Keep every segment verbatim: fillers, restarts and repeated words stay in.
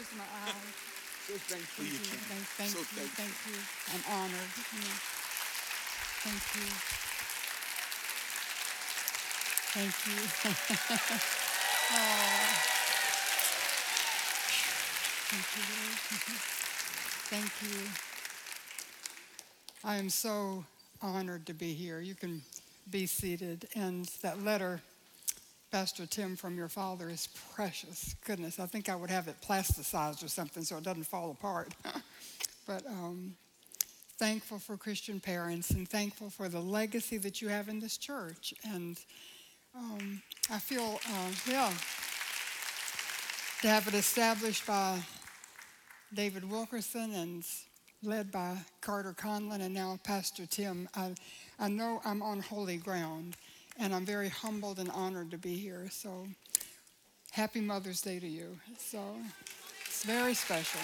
tears in my eyes. So thankful Thank you you, came. thank, thank So you, thankful. thank you. I'm honored. You know. Thank you, thank you. Oh, thank you, Lord. Thank you. I am so honored to be here. You can be seated. And that letter, Pastor Tim, from your father is precious. Goodness, I think I would have it plasticized or something so it doesn't fall apart. But um, thankful for Christian parents and thankful for the legacy that you have in this church. And um, I feel, uh, yeah, to have it established by David Wilkerson and led by Carter Conlon and now Pastor Tim, I, I know I'm on holy ground, and I'm very humbled and honored to be here. So happy Mother's Day to you. So it's very special.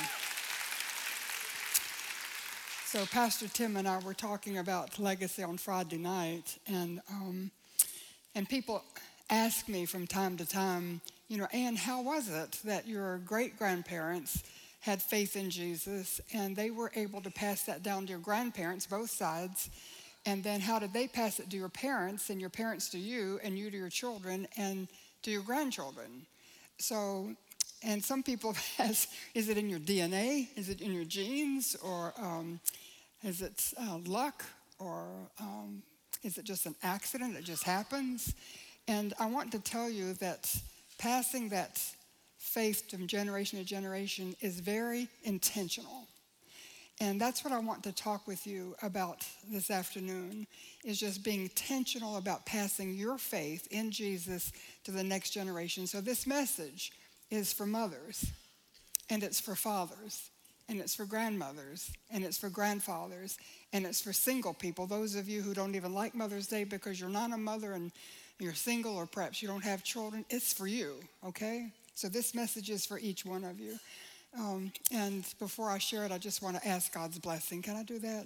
So Pastor Tim and I were talking about legacy on Friday night, and um, and people ask me from time to time, you know, Ann, how was it that your great-grandparents had faith in Jesus and they were able to pass that down to your grandparents, both sides, and then how did they pass it to your parents and your parents to you and you to your children and to your grandchildren? So, and some people ask, is it in your D N A? Is it in your genes? Or um, is it uh, luck? Or um, is it just an accident? It just happens? And I want to tell you that passing that faith from generation to generation is very intentional. And that's what I want to talk with you about this afternoon, is just being intentional about passing your faith in Jesus to the next generation. So this message is for mothers, and it's for fathers, and it's for grandmothers, and it's for grandfathers, and it's for single people, those of you who don't even like Mother's Day because you're not a mother and you're single, or perhaps you don't have children. It's for you, okay? So this message is for each one of you. Um, and before I share it, I just want to ask God's blessing. Can I do that?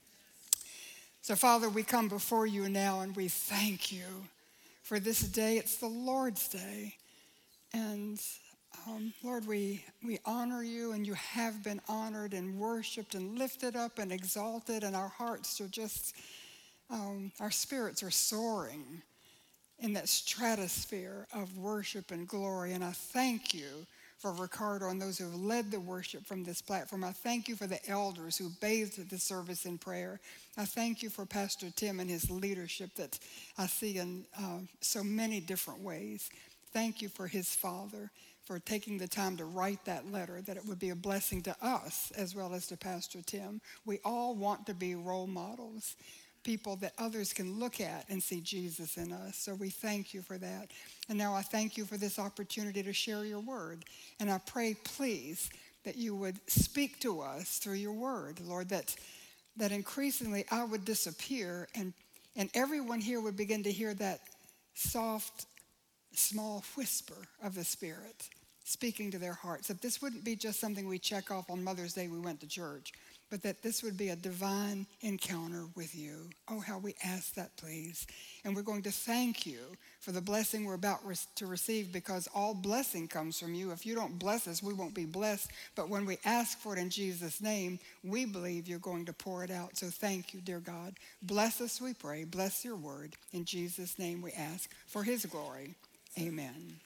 So, Father, we come before you now and we thank you for this day. It's the Lord's Day. And um, Lord, we, we honor you, and you have been honored and worshiped and lifted up and exalted, and our hearts are just, um, our spirits are soaring in that stratosphere of worship and glory. And I thank you for Ricardo and those who have led the worship from this platform. I thank you for the elders who bathed the service in prayer. I thank you for Pastor Tim and his leadership that I see in uh, so many different ways. Thank you for his father, for taking the time to write that letter, that it would be a blessing to us as well as to Pastor Tim. We all want to be role models, people that others can look at and see Jesus in us. So we thank you for that. And now I thank you for this opportunity to share your word. And I pray, please, that you would speak to us through your word, Lord, that that increasingly I would disappear and, and everyone here would begin to hear that soft, small whisper of the Spirit speaking to their hearts. That this wouldn't be just something we check off on Mother's Day we went to church, but that this would be a divine encounter with you. Oh, how we ask that, please. And we're going to thank you for the blessing we're about re- to receive, because all blessing comes from you. If you don't bless us, we won't be blessed. But when we ask for it in Jesus' name, we believe you're going to pour it out. So thank you, dear God. Bless us, we pray. Bless your word. In Jesus' name we ask for his glory. Amen.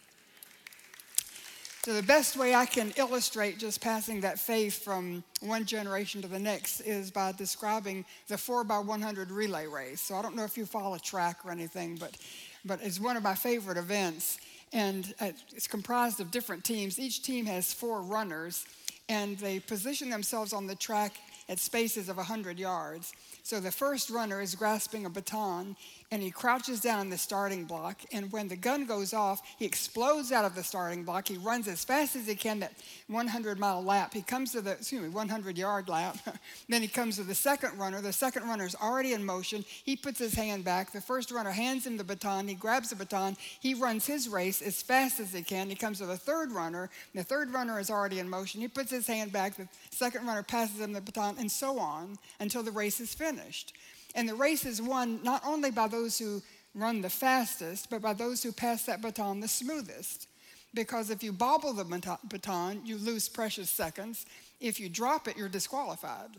So the best way I can illustrate just passing that faith from one generation to the next is by describing the four by one hundred relay race. So I don't know if you follow track or anything, but, but it's one of my favorite events. And it's comprised of different teams. Each team has four runners, and they position themselves on the track at spaces of one hundred yards. So the first runner is grasping a baton, and he crouches down in the starting block, and when the gun goes off, he explodes out of the starting block. He runs as fast as he can that one hundred mile lap. He comes to the, excuse me, one hundred yard lap. Then he comes to the second runner. The second runner is already in motion. He puts his hand back. The first runner hands him the baton. He grabs the baton. He runs his race as fast as he can. He comes to the third runner. The third runner is already in motion. He puts his hand back. The second runner passes him the baton, and so on until the race is finished. And the race is won not only by those who run the fastest, but by those who pass that baton the smoothest. Because if you bobble the baton, you lose precious seconds. If you drop it, you're disqualified.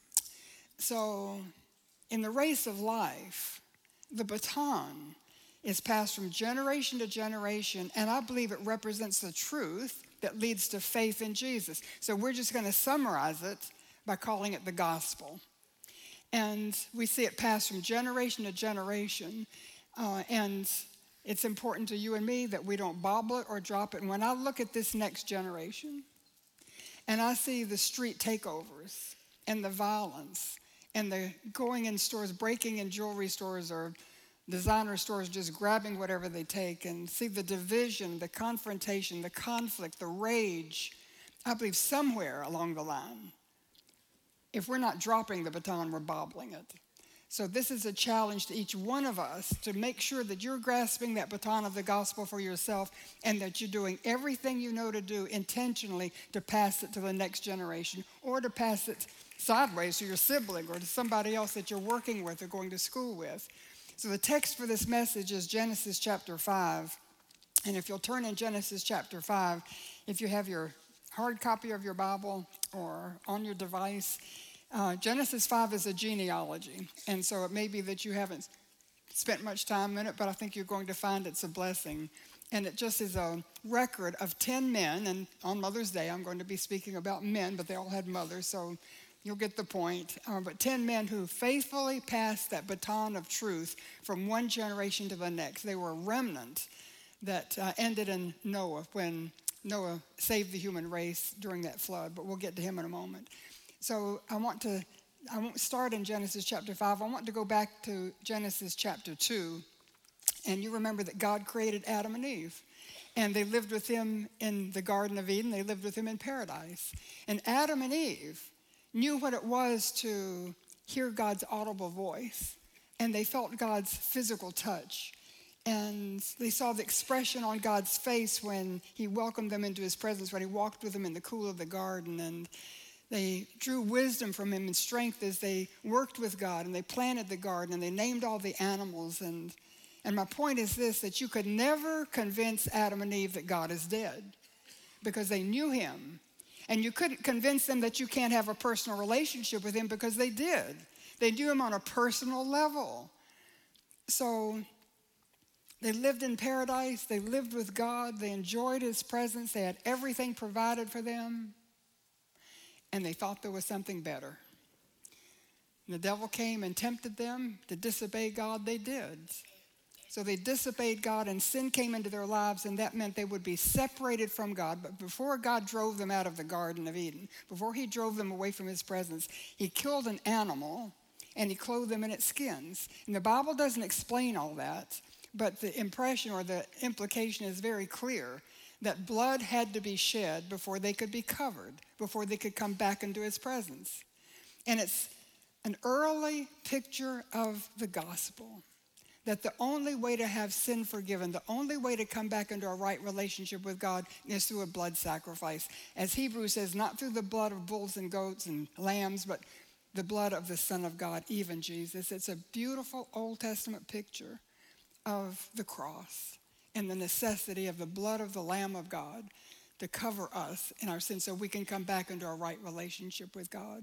So in the race of life, the baton is passed from generation to generation, and I believe it represents the truth that leads to faith in Jesus. So we're just going to summarize it by calling it the gospel. And we see it passed from generation to generation, uh, and it's important to you and me that we don't bobble it or drop it. And when I look at this next generation, and I see the street takeovers and the violence and the going in stores, breaking in jewelry stores or designer stores, just grabbing whatever they take, and see the division, the confrontation, the conflict, the rage, I believe somewhere along the line, if we're not dropping the baton, we're bobbling it. So this is a challenge to each one of us to make sure that you're grasping that baton of the gospel for yourself and that you're doing everything you know to do intentionally to pass it to the next generation or to pass it sideways to your sibling or to somebody else that you're working with or going to school with. So the text for this message is Genesis chapter five. And if you'll turn in Genesis chapter five, if you have your hard copy of your Bible or on your device, uh, Genesis five is a genealogy. And so it may be that you haven't spent much time in it, but I think you're going to find it's a blessing. And it just is a record of ten men. And on Mother's Day, I'm going to be speaking about men, but they all had mothers, so you'll get the point. Uh, but ten men who faithfully passed that baton of truth from one generation to the next. They were a remnant that uh, ended in Noah when Noah saved the human race during that flood. But we'll get to him in a moment. So I want to I won't start in Genesis chapter five. I want to go back to Genesis chapter two. And you remember that God created Adam and Eve. And they lived with him in the Garden of Eden. They lived with him in paradise. And Adam and Eve knew what it was to hear God's audible voice, and they felt God's physical touch, and they saw the expression on God's face when he welcomed them into his presence, when he walked with them in the cool of the garden, and they drew wisdom from him and strength as they worked with God, and they planted the garden, and they named all the animals. And, and my point is this, that you could never convince Adam and Eve that God is dead because they knew him. And you couldn't convince them that you can't have a personal relationship with him because they did. They knew him on a personal level. So they lived in paradise. They lived with God. They enjoyed his presence. They had everything provided for them. And they thought there was something better. And the devil came and tempted them to disobey God. They did. So they disobeyed God, and sin came into their lives, and that meant they would be separated from God. But before God drove them out of the Garden of Eden, before he drove them away from his presence, he killed an animal, and he clothed them in its skins. And the Bible doesn't explain all that, but the impression or the implication is very clear that blood had to be shed before they could be covered, before they could come back into his presence. And it's an early picture of the gospel. That the only way to have sin forgiven, the only way to come back into a right relationship with God is through a blood sacrifice. As Hebrews says, not through the blood of bulls and goats and lambs, but the blood of the Son of God, even Jesus. It's a beautiful Old Testament picture of the cross and the necessity of the blood of the Lamb of God to cover us in our sins so we can come back into a right relationship with God.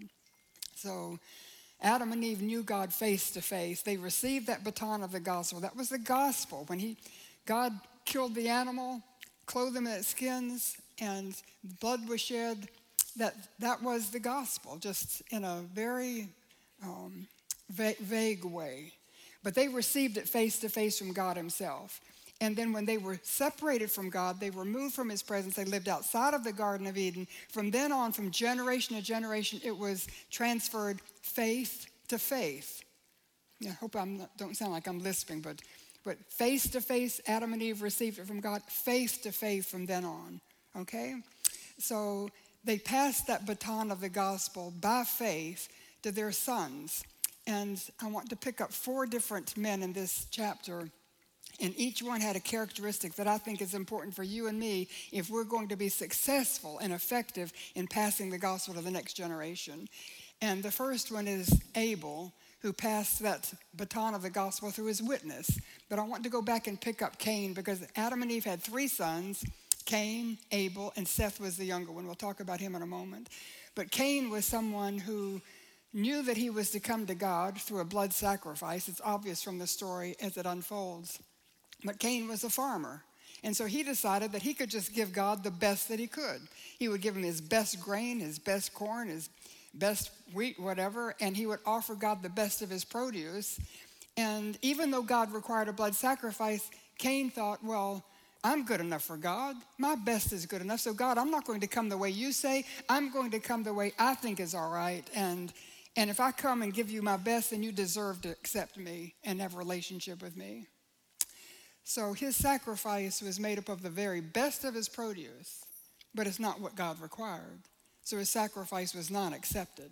So Adam and Eve knew God face to face. They received that baton of the gospel. That was the gospel. When he, God killed the animal, clothed them in its skins, and blood was shed, that, that was the gospel, just in a very um, va- vague way. But they received it face to face from God himself. And then when they were separated from God, they were moved from his presence. They lived outside of the Garden of Eden. From then on, from generation to generation, it was transferred faith to faith. Yeah, I hope I don't sound like I'm lisping, but, but face to face, Adam and Eve received it from God. Faith to faith from then on, okay? So they passed that baton of the gospel by faith to their sons. And I want to pick up four different men in this chapter. And each one had a characteristic that I think is important for you and me if we're going to be successful and effective in passing the gospel to the next generation. And the first one is Abel, who passed that baton of the gospel through his witness. But I want to go back and pick up Cain because Adam and Eve had three sons, Cain, Abel, and Seth was the younger one. We'll talk about him in a moment. But Cain was someone who knew that he was to come to God through a blood sacrifice. It's obvious from the story as it unfolds. But Cain was a farmer. And so he decided that he could just give God the best that he could. He would give him his best grain, his best corn, his best wheat, whatever, and he would offer God the best of his produce. And even though God required a blood sacrifice, Cain thought, well, I'm good enough for God. My best is good enough. So God, I'm not going to come the way you say. I'm going to come the way I think is all right. And, and if I come and give you my best, then you deserve to accept me and have a relationship with me. So his sacrifice was made up of the very best of his produce, but it's not what God required. So his sacrifice was not accepted.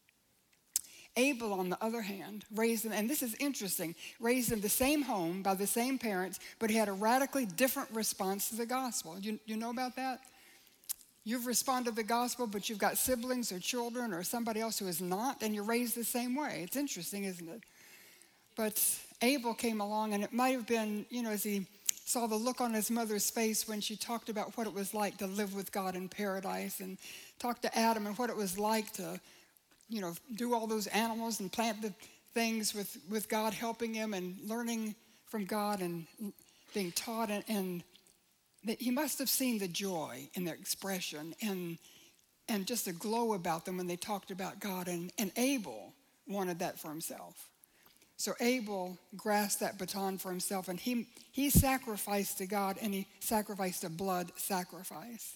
Abel, on the other hand, raised in, and this is interesting, raised in the same home by the same parents, but he had a radically different response to the gospel. You, you know about that? You've responded to the gospel, but you've got siblings or children or somebody else who is not, and you're raised the same way. It's interesting, isn't it? But Abel came along, and it might have been, you know, as he saw the look on his mother's face when she talked about what it was like to live with God in paradise, and talked to Adam and what it was like to, you know, do all those animals and plant the things with, with God helping him and learning from God and being taught. And, and that he must have seen the joy in their expression and and just a glow about them when they talked about God. And, and Abel wanted that for himself. So Abel grasped that baton for himself, and he, he sacrificed to God, and he sacrificed a blood sacrifice.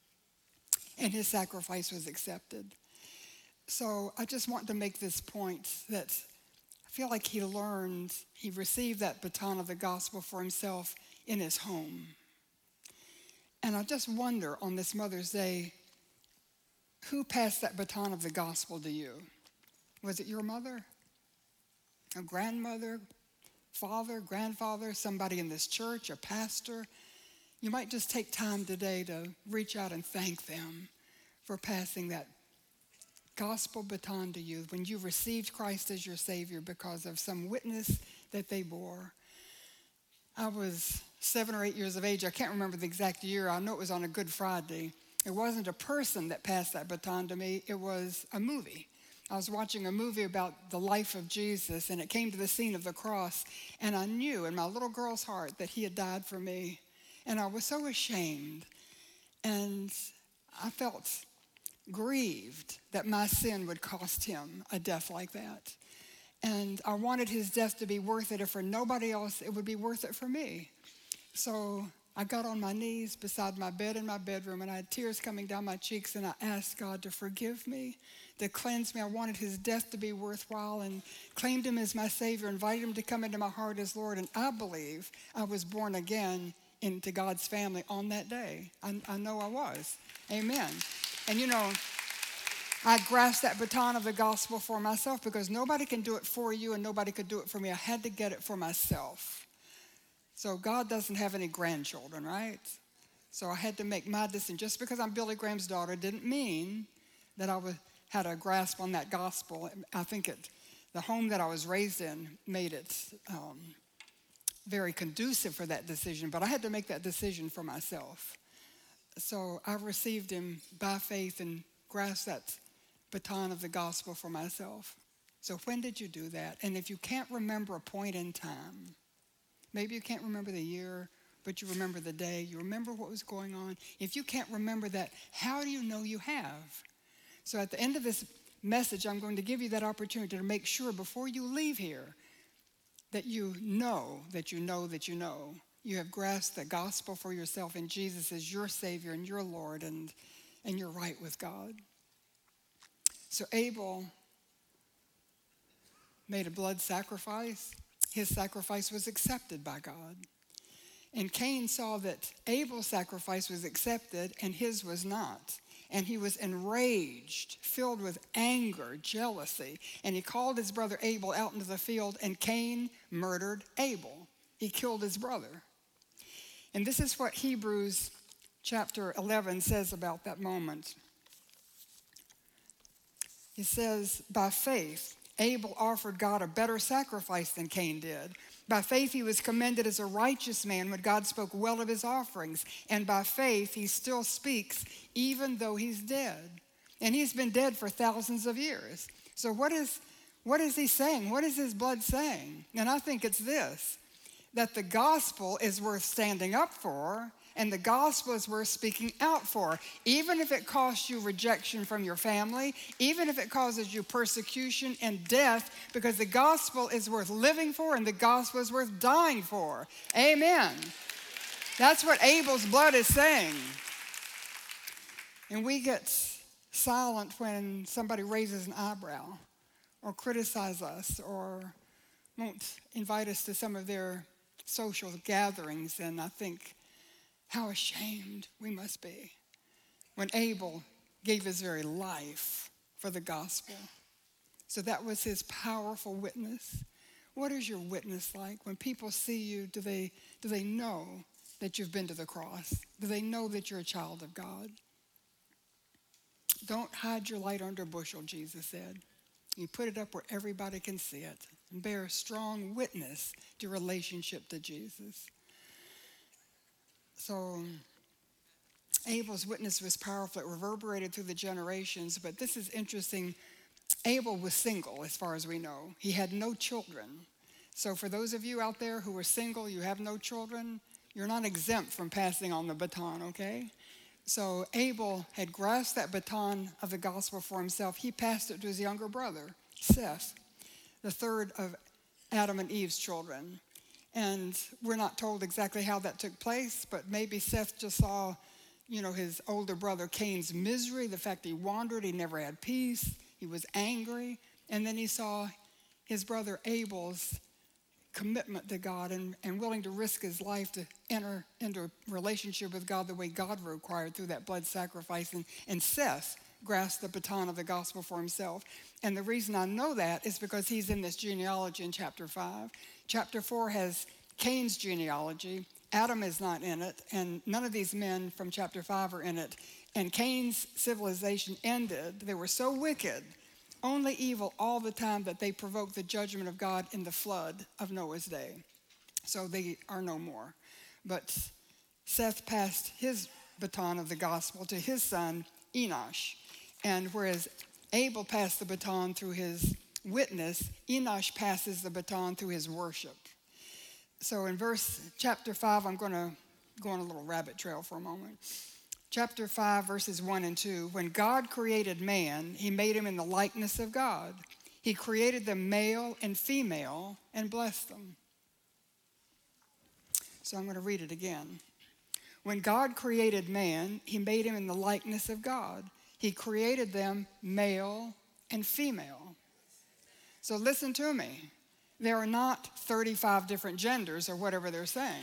And his sacrifice was accepted. So I just want to make this point that I feel like he learned, he received that baton of the gospel for himself in his home. And I just wonder on this Mother's Day, who passed that baton of the gospel to you? Was it your mother? A grandmother, father, grandfather, somebody in this church, a pastor? You might just take time today to reach out and thank them for passing that gospel baton to you when you received Christ as your Savior because of some witness that they bore. I was seven or eight years of age. I can't remember the exact year. I know it was on a Good Friday. It wasn't a person that passed that baton to me. It was a movie. I was watching a movie about the life of Jesus, and it came to the scene of the cross, and I knew in my little girl's heart that he had died for me, and I was so ashamed, and I felt grieved that my sin would cost him a death like that. And I wanted his death to be worth it. If for nobody else, it would be worth it for me. So I got on my knees beside my bed in my bedroom, and I had tears coming down my cheeks, and I asked God to forgive me, to cleanse me. I wanted his death to be worthwhile, and claimed him as my Savior, invited him to come into my heart as Lord. And I believe I was born again into God's family on that day. I, I know I was. Amen. And you know, I grasped that baton of the gospel for myself because nobody can do it for you and nobody could do it for me. I had to get it for myself. So God doesn't have any grandchildren, right? So I had to make my decision. Just because I'm Billy Graham's daughter didn't mean that I was, had a grasp on that gospel. I think it, the home that I was raised in made it um, very conducive for that decision, but I had to make that decision for myself. So I received him by faith and grasped that baton of the gospel for myself. So when did you do that? And if you can't remember a point in time, maybe you can't remember the year, but you remember the day, you remember what was going on. If you can't remember that, how do you know you have? So at the end of this message, I'm going to give you that opportunity to make sure before you leave here that you know that you know that you know. You have grasped the gospel for yourself, and Jesus is your Savior and your Lord, and, and you're right with God. So Abel made a blood sacrifice. His sacrifice was accepted by God. And Cain saw that Abel's sacrifice was accepted and his was not. And he was enraged, filled with anger, jealousy. And he called his brother Abel out into the field, and Cain murdered Abel. He killed his brother. And this is what Hebrews chapter eleven says about that moment. He says, by faith, Abel offered God a better sacrifice than Cain did, By faith he was commended as a righteous man when God spoke well of his offerings. And by faith he still speaks even though he's dead. And he's been dead for thousands of years. So what is, what is he saying? What is his blood saying? And I think it's this, that the gospel is worth standing up for, and the gospel is worth speaking out for, even if it costs you rejection from your family, even if it causes you persecution and death, because the gospel is worth living for and the gospel is worth dying for. Amen. That's what Abel's blood is saying. And we get silent when somebody raises an eyebrow or criticizes us or won't invite us to some of their social gatherings, and I think, how ashamed we must be when Abel gave his very life for the gospel. So that was his powerful witness. What is your witness like? When people see you, do they, do they know that you've been to the cross? Do they know that you're a child of God? Don't hide your light under a bushel, Jesus said. You put it up where everybody can see it and bear a strong witness to your relationship to Jesus. So Abel's witness was powerful. It reverberated through the generations. But this is interesting. Abel was single, as far as we know. He had no children. So for those of you out there who are single, you have no children, you're not exempt from passing on the baton, okay? So Abel had grasped that baton of the gospel for himself. He passed it to his younger brother, Seth, the third of Adam and Eve's children. And we're not told exactly how that took place, but maybe Seth just saw, you know, his older brother Cain's misery, the fact he wandered, he never had peace, he was angry. And then he saw his brother Abel's commitment to God and, and willing to risk his life to enter into a relationship with God the way God required through that blood sacrifice. And, and Seth grasped the baton of the gospel for himself. And the reason I know that is because he's in this genealogy in chapter five. Chapter four has Cain's genealogy. Adam is not in it, and none of these men from chapter five are in it. And Cain's civilization ended. They were so wicked, only evil all the time, that they provoked the judgment of God in the flood of Noah's day. So they are no more. But Seth passed his baton of the gospel to his son, Enosh. And whereas Abel passed the baton through his witness, Enosh passes the baton through his worship. So in verse chapter five, I'm going to go on a little rabbit trail for a moment. Chapter five, verses one and two. When God created man, he made him in the likeness of God. He created them male and female and blessed them. So I'm going to read it again. When God created man, he made him in the likeness of God. He created them male and female. So listen to me. There are not thirty-five different genders or whatever they're saying.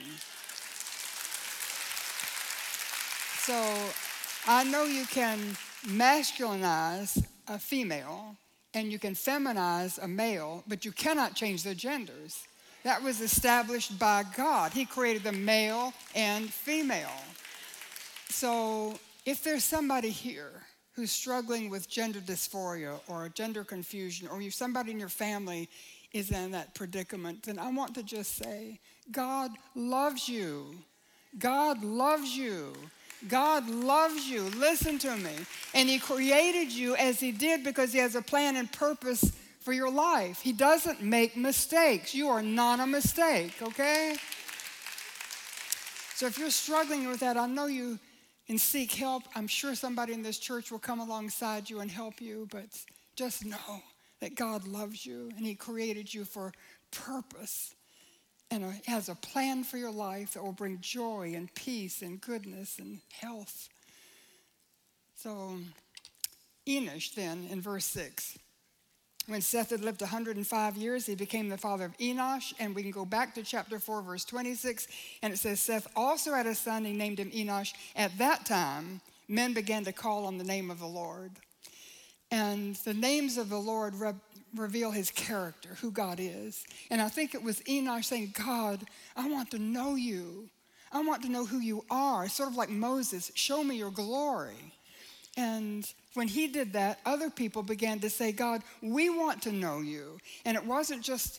So I know you can masculinize a female and you can feminize a male, but you cannot change their genders. That was established by God. He created them male and female. So if there's somebody here who's struggling with gender dysphoria or gender confusion, or you somebody in your family is in that predicament, then I want to just say, God loves you. God loves you. God loves you. Listen to me. And he created you as he did because he has a plan and purpose for your life. He doesn't make mistakes. You are not a mistake, okay? So if you're struggling with that, I know you can seek help. I'm sure somebody in this church will come alongside you and help you, but just know that God loves you and he created you for purpose. And he has a plan for your life that will bring joy and peace and goodness and health. So Enosh then, in verse six, when Seth had lived one hundred five years, he became the father of Enosh. And we can go back to chapter four, verse twenty-six. And it says, Seth also had a son. He named him Enosh. At that time, men began to call on the name of the Lord. And the names of the Lord re- reveal his character, who God is. And I think it was Enosh saying, God, I want to know you. I want to know who you are. Sort of like Moses, show me your glory. And when he did that, other people began to say, God, we want to know you. And it wasn't just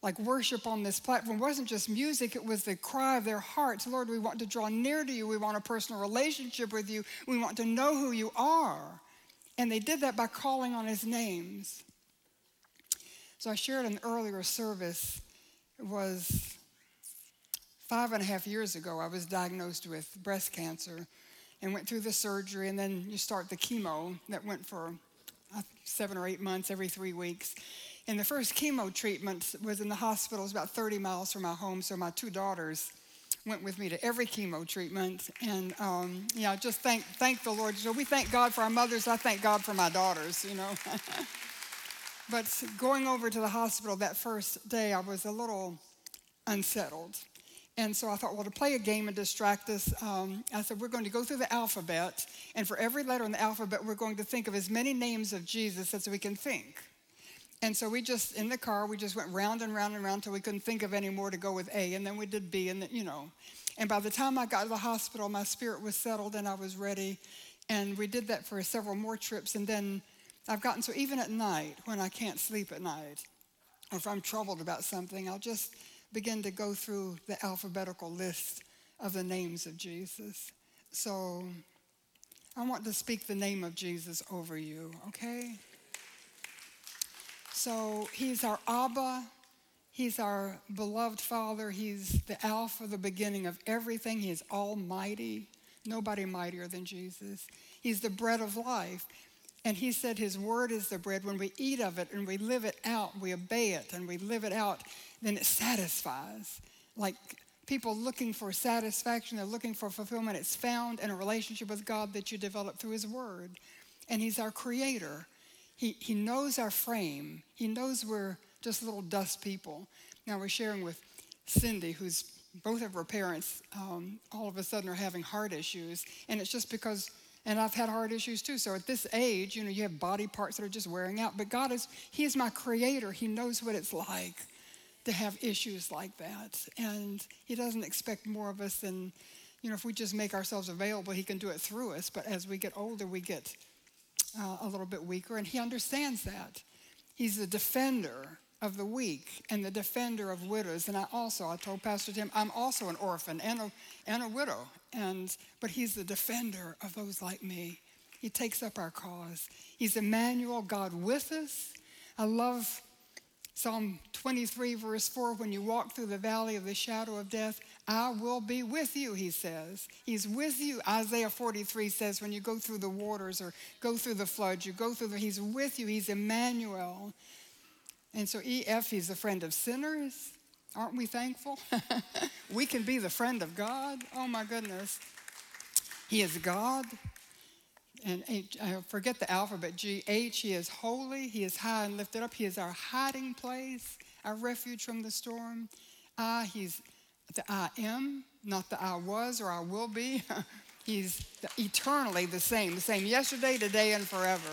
like worship on this platform. It wasn't just music, it was the cry of their hearts. Lord, we want to draw near to you. We want a personal relationship with you. We want to know who you are. And they did that by calling on his names. So I shared an earlier service. It was five and a half years ago. I was diagnosed with breast cancer and went through the surgery, and then you start the chemo that went for uh, seven or eight months, every three weeks. And the first chemo treatment was in the hospital. It was about thirty miles from my home, so my two daughters went with me to every chemo treatment. And, um, yeah, just thank thank the Lord. So we thank God for our mothers. I thank God for my daughters, you know. But going over to the hospital that first day, I was a little unsettled. And so I thought, well, to play a game and distract us, um, I said, we're going to go through the alphabet. And for every letter in the alphabet, we're going to think of as many names of Jesus as we can think. And so we just, in the car, we just went round and round and round until we couldn't think of any more to go with A. And then we did B, and, the, you know. And by the time I got to the hospital, my spirit was settled and I was ready. And we did that for several more trips. And then I've gotten, so even at night, when I can't sleep at night, or if I'm troubled about something, I'll just begin to go through the alphabetical list of the names of Jesus. So I want to speak the name of Jesus over you, okay? So he's our Abba. He's our beloved Father. He's the Alpha, the beginning of everything. He is almighty. Nobody mightier than Jesus. He's the bread of life. And he said his word is the bread. When we eat of it and we live it out, we obey it and we live it out, then it satisfies. Like people looking for satisfaction, they're looking for fulfillment. It's found in a relationship with God that you develop through his word. And he's our creator. He, he knows our frame. He knows we're just little dust people. Now we're sharing with Cindy, who's both of her parents um, all of a sudden are having heart issues. And it's just because, and I've had heart issues too. So at this age, you know, you have body parts that are just wearing out. But God is, he is my creator. He knows what it's like to have issues like that. And he doesn't expect more of us than, you know, if we just make ourselves available, he can do it through us. But as we get older, we get uh, a little bit weaker. And he understands that. He's the defender of the weak and the defender of widows. And I also, I told Pastor Tim, I'm also an orphan and a, and a widow. And, but he's the defender of those like me. He takes up our cause. He's Emmanuel, God with us. I love Psalm twenty-three, verse four, when you walk through the valley of the shadow of death, I will be with you, he says. He's with you. Isaiah forty-three says, when you go through the waters or go through the floods, you go through the, he's with you. He's Emmanuel. And so E F, he's the friend of sinners. Aren't we thankful? We can be the friend of God. Oh, my goodness. He is God. And H, I forget the alphabet, G, H, he is holy. He is high and lifted up. He is our hiding place, our refuge from the storm. I, he's the I am, not the I was or I will be. He's the, eternally the same, the same yesterday, today, and forever.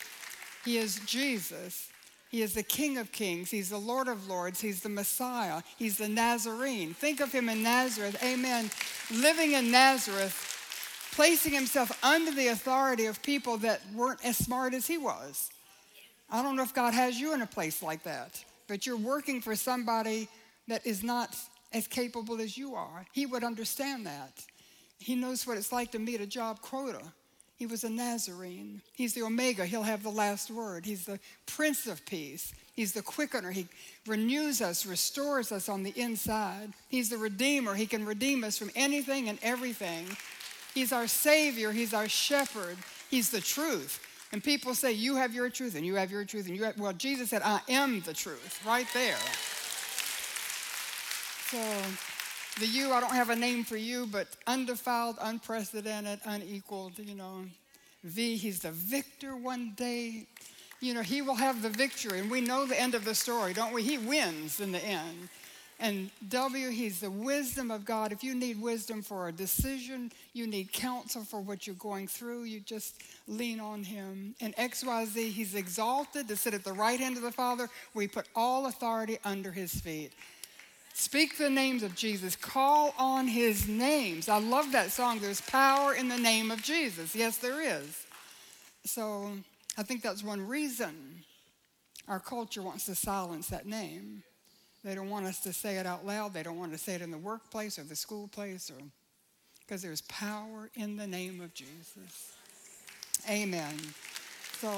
He is Jesus. He is the King of Kings. He's the Lord of Lords. He's the Messiah. He's the Nazarene. Think of him in Nazareth. Amen. Living in Nazareth, placing himself under the authority of people that weren't as smart as he was. I don't know if God has you in a place like that, but you're working for somebody that is not as capable as you are. He would understand that. He knows what it's like to meet a job quota. He was a Nazarene. He's the Omega. He'll have the last word. He's the Prince of Peace. He's the quickener. He renews us, restores us on the inside. He's the Redeemer. He can redeem us from anything and everything. He's our Savior. He's our shepherd. He's the truth. And people say, you have your truth, and you have your truth, and you have, well, Jesus said, I am the truth, right there. So, the you, I don't have a name for you, but undefiled, unprecedented, unequaled, you know. V, he's the victor one day. You know, he will have the victory, and we know the end of the story, don't we? He wins in the end. And W, he's the wisdom of God. If you need wisdom for a decision, you need counsel for what you're going through, you just lean on him. And X, Y, Z, he's exalted to sit at the right hand of the Father. We put all authority under his feet. Speak the names of Jesus. Call on his names. I love that song. There's power in the name of Jesus. Yes, there is. So I think that's one reason our culture wants to silence that name. They don't want us to say it out loud. They don't want to say it in the workplace or the school place, or because there's power in the name of Jesus. Amen. So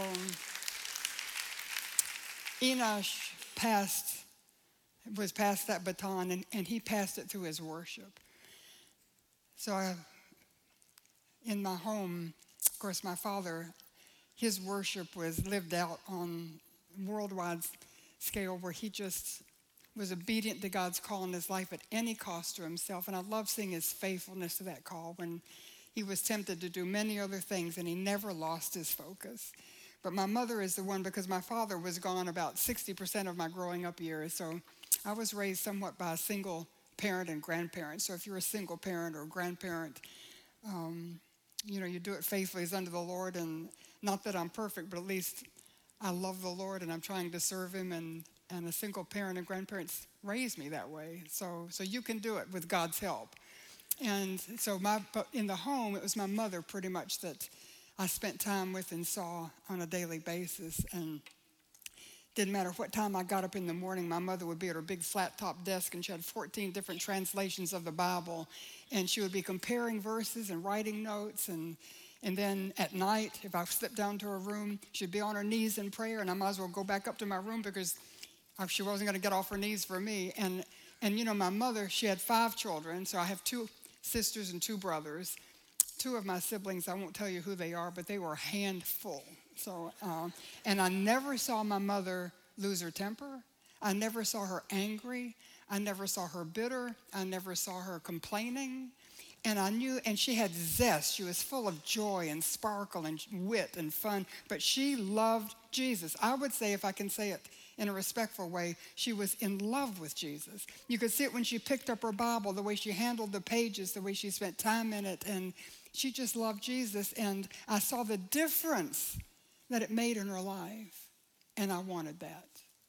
Enosh passed, was passed that baton, and, and he passed it through his worship. So I, in my home, of course, my father, his worship was lived out on worldwide scale, where he just was obedient to God's call in his life at any cost to himself. And I love seeing his faithfulness to that call when he was tempted to do many other things, and he never lost his focus. But my mother is the one, because my father was gone about sixty percent of my growing up years. So I was raised somewhat by a single parent and grandparent. So if you're a single parent or a grandparent, um, you know, you do it faithfully as unto the Lord. And not that I'm perfect, but at least I love the Lord and I'm trying to serve him. And, and a single parent and grandparents raised me that way. So, so you can do it with God's help. And so my, but in the home, it was my mother pretty much that I spent time with and saw on a daily basis. And didn't matter what time I got up in the morning, my mother would be at her big flat top desk, and she had fourteen different translations of the Bible. And she would be comparing verses and writing notes. And and then at night, if I slipped down to her room, she'd be on her knees in prayer, and I might as well go back up to my room because she wasn't going to get off her knees for me. And, and you know, my mother, she had five children. So I have two sisters and two brothers. Two of my siblings, I won't tell you who they are, but they were a handful. So, um, and I never saw my mother lose her temper. I never saw her angry. I never saw her bitter. I never saw her complaining. And I knew, and she had zest. She was full of joy and sparkle and wit and fun. But she loved Jesus. I would say, if I can say it in a respectful way, she was in love with Jesus. You could see it when she picked up her Bible, the way she handled the pages, the way she spent time in it. And she just loved Jesus. And I saw the difference that it made in her life. And I wanted that.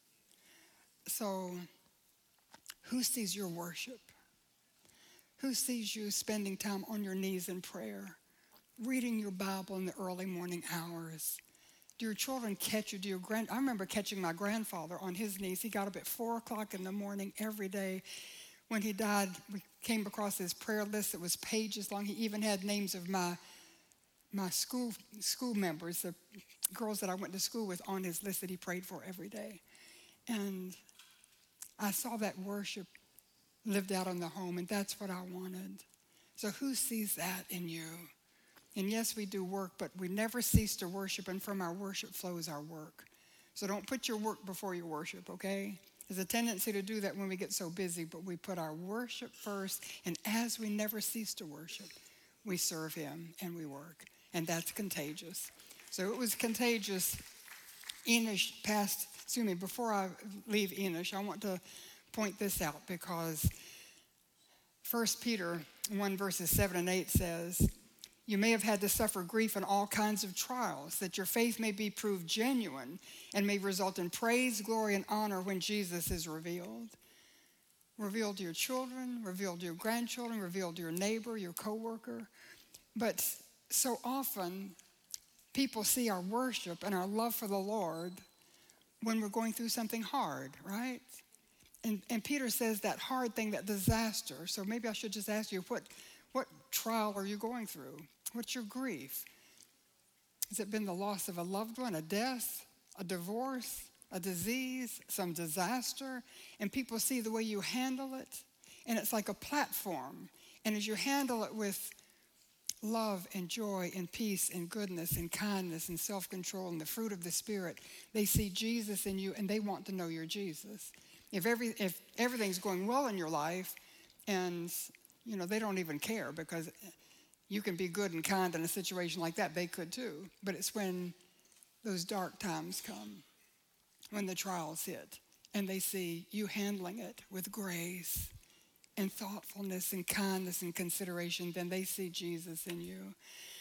So, who sees your worship? Who sees you spending time on your knees in prayer, reading your Bible in the early morning hours? Do your children catch you? Do your grand? I remember catching my grandfather on his knees. He got up at four o'clock in the morning every day. When he died, we came across his prayer list that was pages long. He even had names of my my school school members, the girls that I went to school with, on his list that he prayed for every day. And I saw that worship lived out in the home, and that's what I wanted. So who sees that in you? And yes, we do work, but we never cease to worship, and from our worship flows our work. So don't put your work before your worship, okay? There's a tendency to do that when we get so busy, but we put our worship first, and as we never cease to worship, we serve him and we work, and that's contagious. So it was contagious. Enosh passed, excuse me, before I leave Enosh, I want to point this out, because First Peter one verses seven and eight says, you may have had to suffer grief in all kinds of trials, that your faith may be proved genuine and may result in praise, glory, and honor when Jesus is revealed. Revealed to your children, revealed to your grandchildren, revealed to your neighbor, your coworker. But so often, people see our worship and our love for the Lord when we're going through something hard, right? And, and Peter says that hard thing, that disaster. So maybe I should just ask you, what, what trial are you going through? What's your grief? Has it been the loss of a loved one, a death, a divorce, a disease, some disaster? And people see the way you handle it, and it's like a platform. And as you handle it with love and joy and peace and goodness and kindness and self-control and the fruit of the Spirit, they see Jesus in you, and they want to know your Jesus. If every if everything's going well in your life, and you know they don't even care, because you can be good and kind in a situation like that, they could too. But it's when those dark times come, when the trials hit, and they see you handling it with grace and thoughtfulness and kindness and consideration, then they see Jesus in you.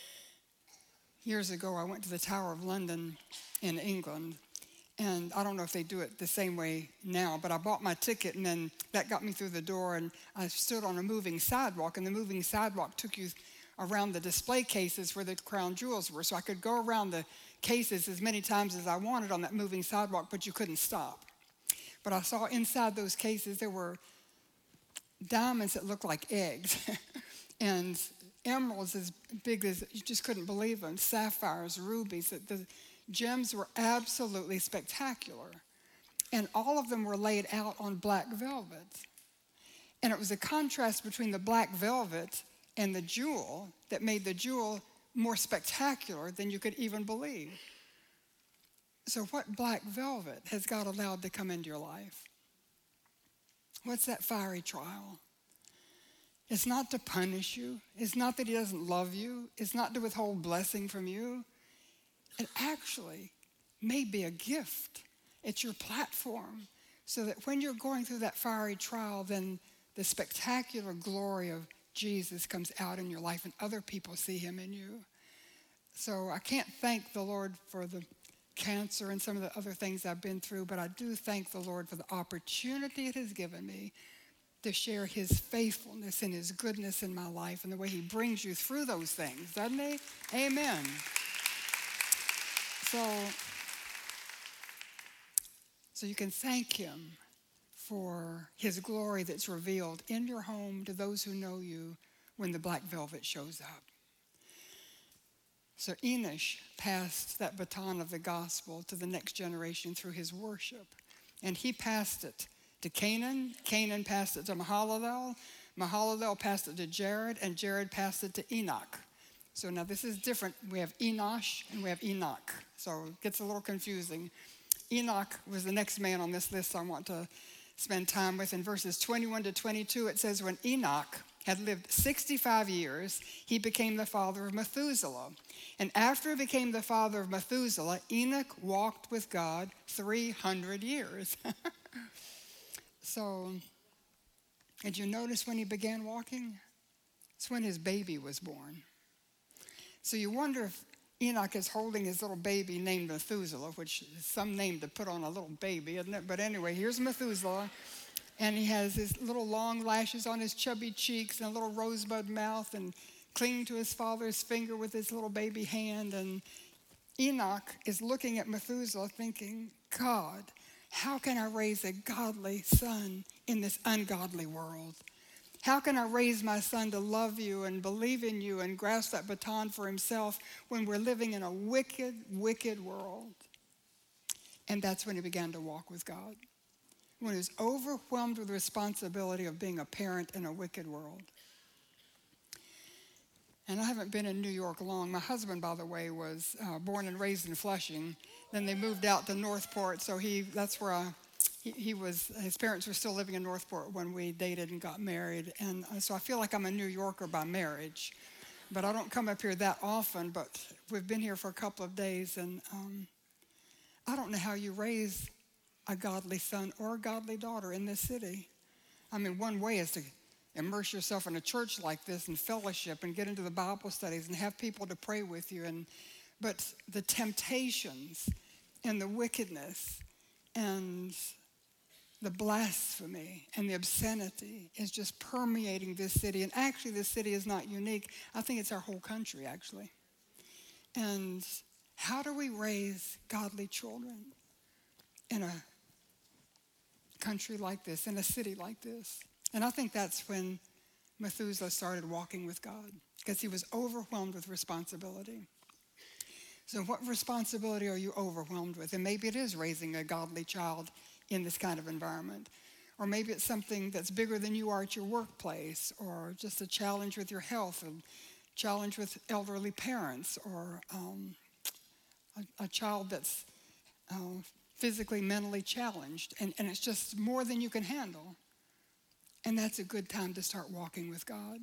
Years ago, I went to the Tower of London in England. And I don't know if they do it the same way now, but I bought my ticket, and then that got me through the door, and I stood on a moving sidewalk, and the moving sidewalk took you around the display cases where the crown jewels were. So I could go around the cases as many times as I wanted on that moving sidewalk, but you couldn't stop. But I saw inside those cases there were diamonds that looked like eggs and emeralds as big as you just couldn't believe them, sapphires, rubies. The gems were absolutely spectacular. And all of them were laid out on black velvet. And it was a contrast between the black velvet and the jewel that made the jewel more spectacular than you could even believe. So what black velvet has God allowed to come into your life? What's that fiery trial? It's not to punish you. It's not that he doesn't love you. It's not to withhold blessing from you. It actually may be a gift. It's your platform so that when you're going through that fiery trial, then the spectacular glory of Jesus comes out in your life and other people see him in you. So I can't thank the Lord for the cancer and some of the other things I've been through, but I do thank the Lord for the opportunity it has given me to share his faithfulness and his goodness in my life and the way he brings you through those things, doesn't he? Amen. So, so you can thank him for his glory that's revealed in your home to those who know you when the black velvet shows up. So Enosh passed that baton of the gospel to the next generation through his worship. And he passed it to Canaan. Canaan passed it to Mahalalel. Mahalalel passed it to Jared, and Jared passed it to Enoch. So now this is different. We have Enosh and we have Enoch. So it gets a little confusing. Enoch was the next man on this list I want to spend time with. In verses twenty-one to twenty-two, it says, when Enoch had lived sixty-five years, he became the father of Methuselah. And after he became the father of Methuselah, Enoch walked with God three hundred years. So, did you notice when he began walking? It's when his baby was born. So you wonder if Enoch is holding his little baby named Methuselah, which is some name to put on a little baby, isn't it? But anyway, here's Methuselah. And he has his little long lashes on his chubby cheeks and a little rosebud mouth and clinging to his father's finger with his little baby hand. And Enoch is looking at Methuselah thinking, God, how can I raise a godly son in this ungodly world? How can I raise my son to love you and believe in you and grasp that baton for himself when we're living in a wicked, wicked world? And that's when he began to walk with God. When he was overwhelmed with the responsibility of being a parent in a wicked world. And I haven't been in New York long. My husband, by the way, was uh, born and raised in Flushing. Then they moved out to Northport, so he that's where I, he, he was, his parents were still living in Northport when we dated and got married. And uh, so I feel like I'm a New Yorker by marriage. But I don't come up here that often, but we've been here for a couple of days. And um, I don't know how you raise a godly son or a godly daughter in this city. I mean, one way is to immerse yourself in a church like this and fellowship and get into the Bible studies and have people to pray with you. And but the temptations and the wickedness and the blasphemy and the obscenity is just permeating this city. And actually, this city is not unique. I think it's our whole country, actually. And how do we raise godly children in a country like this, in a city like this? And I think that's when Methuselah started walking with God, because he was overwhelmed with responsibility. So what responsibility are you overwhelmed with? And maybe it is raising a godly child in this kind of environment. Or maybe it's something that's bigger than you are at your workplace, or just a challenge with your health, a challenge with elderly parents, or um, a, a child that's uh, physically, mentally challenged. And, and it's just more than you can handle. And that's a good time to start walking with God.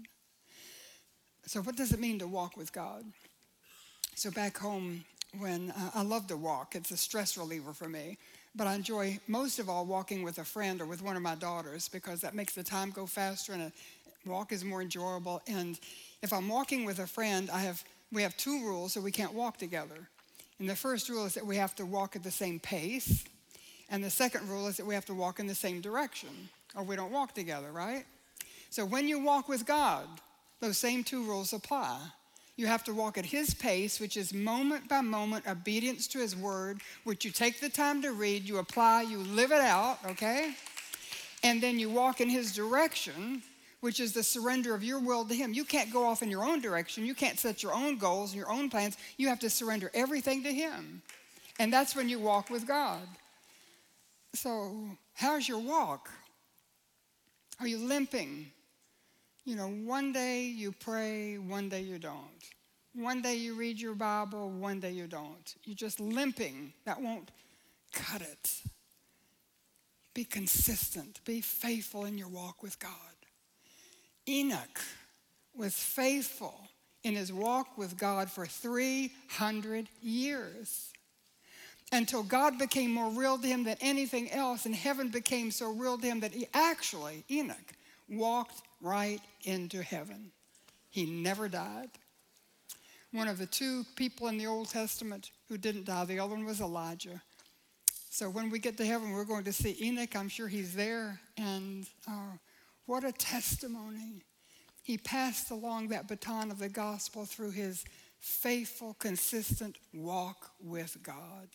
So what does it mean to walk with God? So back home, when uh, I love to walk, it's a stress reliever for me. But I enjoy most of all walking with a friend or with one of my daughters, because that makes the time go faster and a walk is more enjoyable. And if I'm walking with a friend, I have we have two rules that we can't walk together. And the first rule is that we have to walk at the same pace. And the second rule is that we have to walk in the same direction, or we don't walk together, right? So when you walk with God, those same two rules apply. You have to walk at his pace, which is moment by moment obedience to his word, which you take the time to read, you apply, you live it out, okay? And then you walk in his direction, which is the surrender of your will to him. You can't go off in your own direction. You can't set your own goals and your own plans. You have to surrender everything to him. And that's when you walk with God. So, how's your walk? Are you limping? You know, one day you pray, one day you don't. One day you read your Bible, one day you don't. You're just limping. That won't cut it. Be consistent. Be faithful in your walk with God. Enoch was faithful in his walk with God for three hundred years until God became more real to him than anything else, and heaven became so real to him that he actually, Enoch, walked right into heaven. He never died. One of the two people in the Old Testament who didn't die, the other one was Elijah. So when we get to heaven, we're going to see Enoch. I'm sure he's there. And uh, what a testimony. He passed along that baton of the gospel through his faithful, consistent walk with God.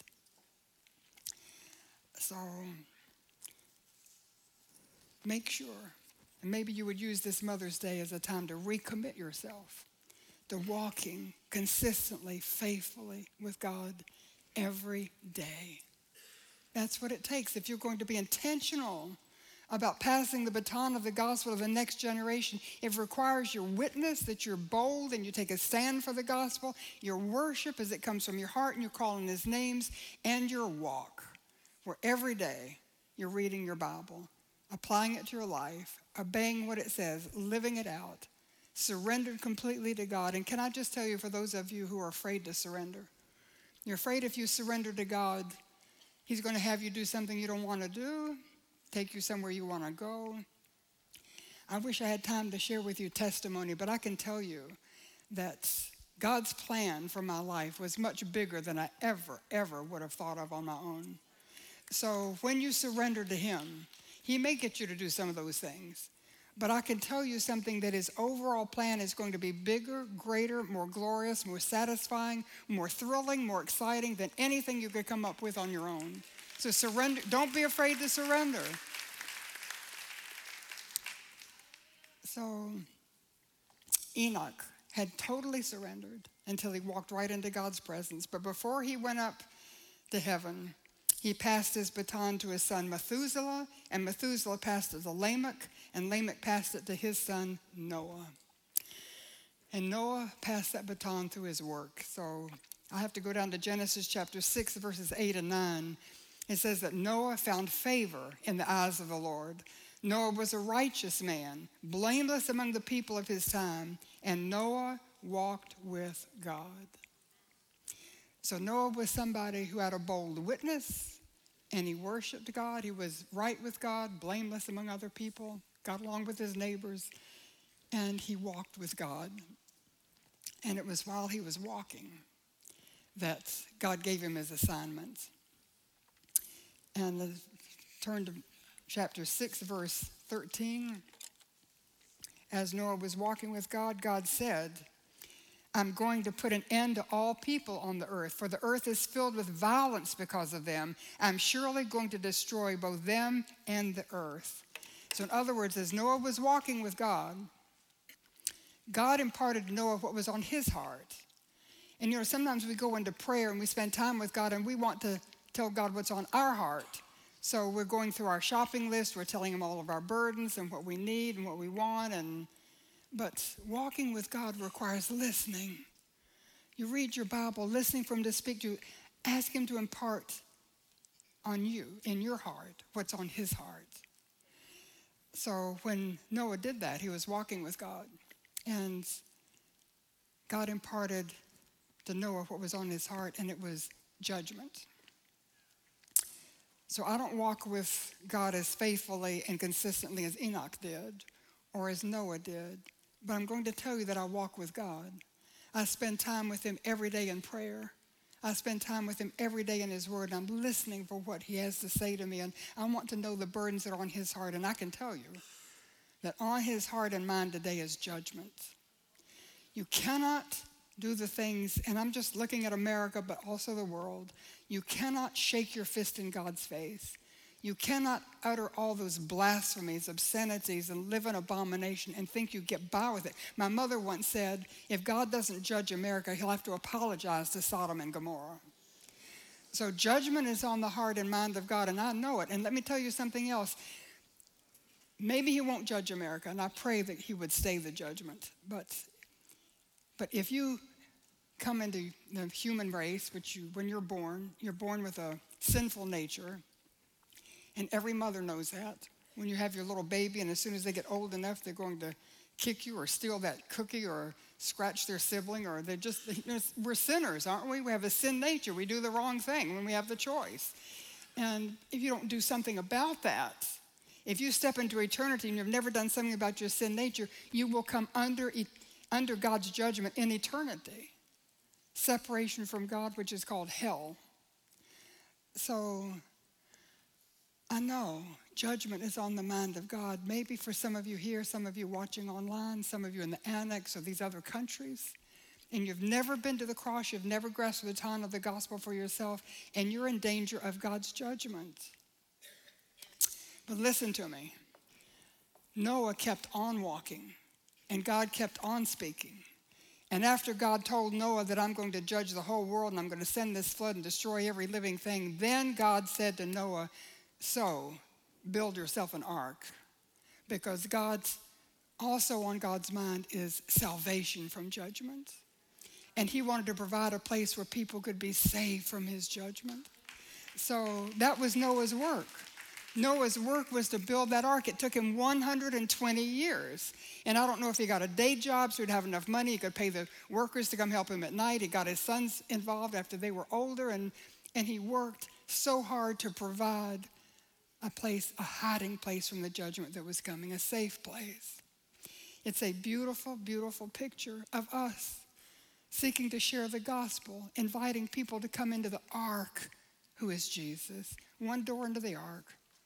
So make sure, and maybe you would use this Mother's Day as a time to recommit yourself to walking consistently, faithfully with God every day. That's what it takes. If you're going to be intentional about passing the baton of the gospel to the next generation, it requires your witness, that you're bold and you take a stand for the gospel, your worship as it comes from your heart and you're calling his names, and your walk, where every day you're reading your Bible, applying it to your life, obeying what it says, living it out, surrendered completely to God. And can I just tell you, for those of you who are afraid to surrender, you're afraid if you surrender to God, he's going to have you do something you don't want to do, take you somewhere you want to go. I wish I had time to share with you testimony, but I can tell you that God's plan for my life was much bigger than I ever, ever would have thought of on my own. So when you surrender to him, he may get you to do some of those things. But I can tell you something, that his overall plan is going to be bigger, greater, more glorious, more satisfying, more thrilling, more exciting than anything you could come up with on your own. So surrender. Don't be afraid to surrender. So Enoch had totally surrendered until he walked right into God's presence. But before he went up to heaven, he passed his baton to his son Methuselah, and Methuselah passed it to Lamech, and Lamech passed it to his son Noah. And Noah passed that baton through his work. So I have to go down to Genesis chapter six, verses eight and nine. It says that Noah found favor in the eyes of the Lord. Noah was a righteous man, blameless among the people of his time, and Noah walked with God. So Noah was somebody who had a bold witness, and he worshiped God. He was right with God, blameless among other people, got along with his neighbors, and he walked with God. And it was while he was walking that God gave him his assignment. And turn to chapter six, verse thirteen. As Noah was walking with God, God said, I'm going to put an end to all people on the earth, for the earth is filled with violence because of them. I'm surely going to destroy both them and the earth. So in other words, as Noah was walking with God, God imparted to Noah what was on his heart. And you know, sometimes we go into prayer and we spend time with God and we want to tell God what's on our heart. So we're going through our shopping list, we're telling him all of our burdens and what we need and what we want, and but walking with God requires listening. You read your Bible, listening for him to speak to you. Ask him to impart on you, in your heart, what's on his heart. So when Noah did that, he was walking with God. And God imparted to Noah what was on his heart, and it was judgment. So I don't walk with God as faithfully and consistently as Enoch did or as Noah did. But I'm going to tell you that I walk with God. I spend time with him every day in prayer. I spend time with him every day in his word. And I'm listening for what he has to say to me. And I want to know the burdens that are on his heart. And I can tell you that on his heart and mind today is judgment. You cannot do the things, and I'm just looking at America, but also the world. You cannot shake your fist in God's face. You cannot utter all those blasphemies, obscenities, and live in abomination and think you get by with it. My mother once said, if God doesn't judge America, he'll have to apologize to Sodom and Gomorrah. So judgment is on the heart and mind of God, and I know it. And let me tell you something else. Maybe he won't judge America, and I pray that he would stay the judgment. But, but if you come into the human race, which you, when you're born, you're born with a sinful nature, and every mother knows that. When you have your little baby, and as soon as they get old enough, they're going to kick you or steal that cookie or scratch their sibling, or they just, you know, we're sinners, aren't we? We have a sin nature. We do the wrong thing when we have the choice. And if you don't do something about that, if you step into eternity and you've never done something about your sin nature, you will come under, under God's judgment in eternity. Separation from God, which is called hell. So I know judgment is on the mind of God. Maybe for some of you here, some of you watching online, some of you in the annex or these other countries, and you've never been to the cross, you've never grasped the baton of the gospel for yourself, and you're in danger of God's judgment. But listen to me. Noah kept on walking, and God kept on speaking. And after God told Noah that I'm going to judge the whole world and I'm going to send this flood and destroy every living thing, then God said to Noah, so build yourself an ark, because God's also on God's mind is salvation from judgment. And he wanted to provide a place where people could be saved from his judgment. So that was Noah's work. Noah's work was to build that ark. It took him one hundred twenty years. And I don't know if he got a day job so he'd have enough money. He could pay the workers to come help him at night. He got his sons involved after they were older. And, and he worked so hard to provide a place, a hiding place from the judgment that was coming, a safe place. It's a beautiful, beautiful picture of us seeking to share the gospel, inviting people to come into the ark, who is Jesus. One door into the ark.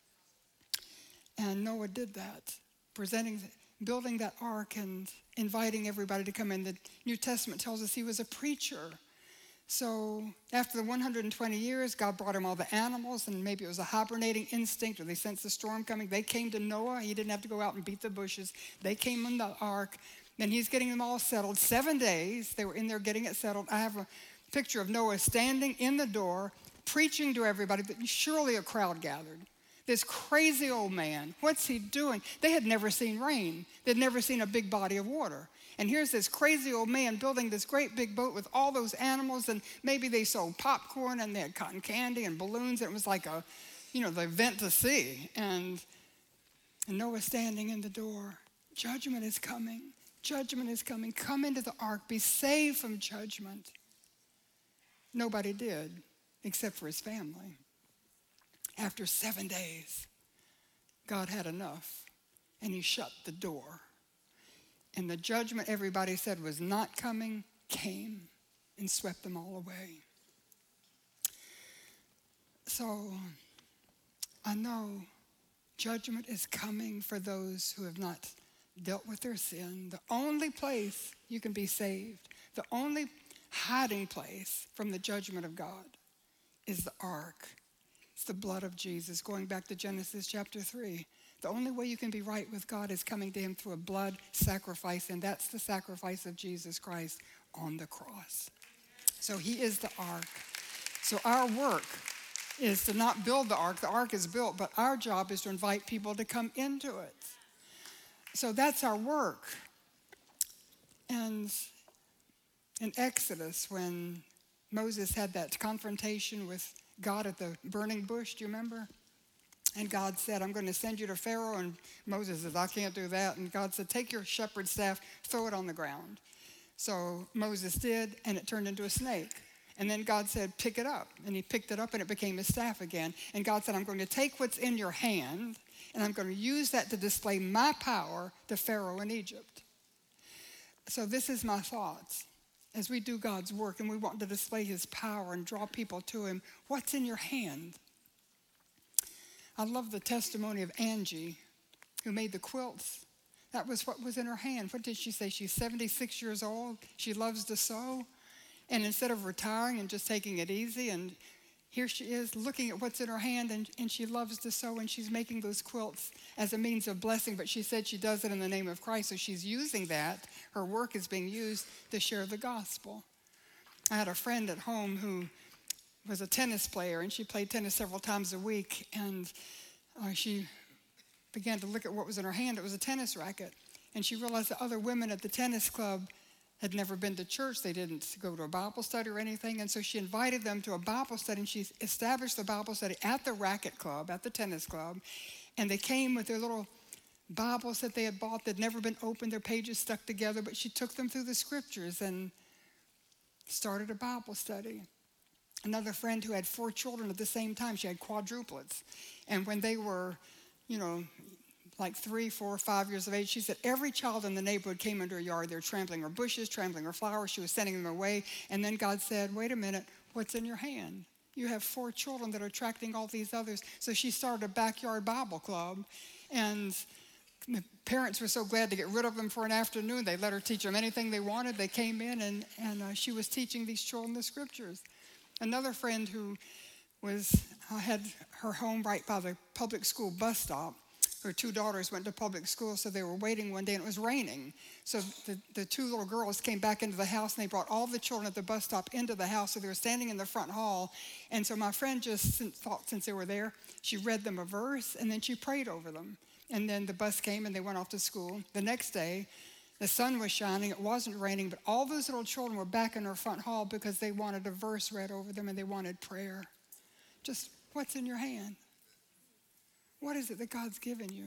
And Noah did that, presenting, building that ark and inviting everybody to come in. The New Testament tells us he was a preacher. So after the one hundred twenty years, God brought him all the animals, and maybe it was a hibernating instinct, or they sensed the storm coming. They came to Noah. He didn't have to go out and beat the bushes. They came in the ark, and he's getting them all settled. Seven days, they were in there getting it settled. I have a picture of Noah standing in the door, preaching to everybody, but surely a crowd gathered. This crazy old man, what's he doing? They had never seen rain. They'd never seen a big body of water. And here's this crazy old man building this great big boat with all those animals, and maybe they sold popcorn and they had cotton candy and balloons. And it was like a, you know, the event to see. And, and Noah standing in the door. Judgment is coming. Judgment is coming. Come into the ark. Be saved from judgment. Nobody did, except for his family. After seven days, God had enough, and he shut the door. And the judgment everybody said was not coming, came and swept them all away. So I know judgment is coming for those who have not dealt with their sin. The only place you can be saved, the only hiding place from the judgment of God is the ark. It's the blood of Jesus. Going back to Genesis chapter three. The only way you can be right with God is coming to him through a blood sacrifice, and that's the sacrifice of Jesus Christ on the cross. So he is the ark. So our work is to not build the ark. The ark is built, but our job is to invite people to come into it. So that's our work. And in Exodus, when Moses had that confrontation with God at the burning bush, do you remember? And God said, I'm going to send you to Pharaoh. And Moses says, I can't do that. And God said, take your shepherd's staff, throw it on the ground. So Moses did, and it turned into a snake. And then God said, pick it up. And he picked it up, and it became his staff again. And God said, I'm going to take what's in your hand, and I'm going to use that to display my power to Pharaoh in Egypt. So this is my thoughts. As we do God's work and we want to display his power and draw people to him, what's in your hand? I love the testimony of Angie, who made the quilts That was what was in her hand. What did she say? She's seventy-six years old. She loves to sew. And instead of retiring and just taking it easy, and here she is looking at what's in her hand, and, and she loves to sew, and she's making those quilts as a means of blessing. But she said she does it in the name of Christ, so she's using that. Her work is being used to share the gospel. I had a friend at home who was a tennis player, and she played tennis several times a week, and uh, she began to look at what was in her hand. It was a tennis racket, and she realized that other women at the tennis club had never been to church. They didn't go to a Bible study or anything, and so she invited them to a Bible study, and she established the Bible study at the racket club, at the tennis club, and they came with their little Bibles that they had bought that had never been opened, their pages stuck together, but she took them through the scriptures and started a Bible study. Another friend who had four children at the same time, she had quadruplets, and when they were, you know, like three, four, five years of age, she said every child in the neighborhood came into her yard. They were trampling her bushes, trampling her flowers. She was sending them away. And then God said, wait a minute, what's in your hand? You have four children that are attracting all these others. So she started a backyard Bible club. And the parents were so glad to get rid of them for an afternoon. They let her teach them anything they wanted. They came in, and, and uh, she was teaching these children the scriptures. Another friend who was uh, had her home right by the public school bus stop. Her two daughters went to public school, so they were waiting one day, and it was raining. So the, the two little girls came back into the house, and they brought all the children at the bus stop into the house, so they were standing in the front hall. And so my friend just thought, since they were there, she read them a verse, and then she prayed over them. And then the bus came, and they went off to school. The next day, the sun was shining. It wasn't raining, but all those little children were back in her front hall because they wanted a verse read over them, and they wanted prayer. Just what's in your hand? What is it that God's given you?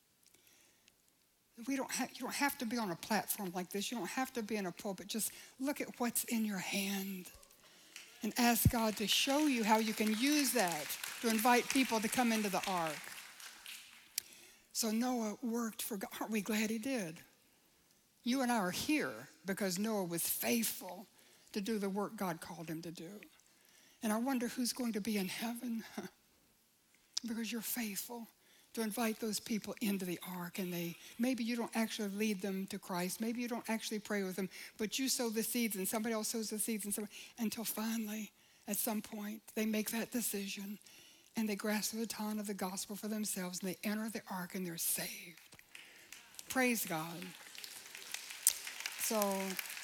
We don't have, you don't have to be on a platform like this. You don't have to be in a pulpit. Just look at what's in your hand and ask God to show you how you can use that to invite people to come into the ark. So Noah worked for God. Aren't we glad he did? You and I are here because Noah was faithful to do the work God called him to do. And I wonder who's going to be in heaven because you're faithful to invite those people into the ark, and they maybe you don't actually lead them to Christ, maybe you don't actually pray with them, but you sow the seeds and somebody else sows the seeds and somebody, until finally at some point they make that decision and they grasp the baton of the gospel for themselves, and they enter the ark and they're saved. Praise God. So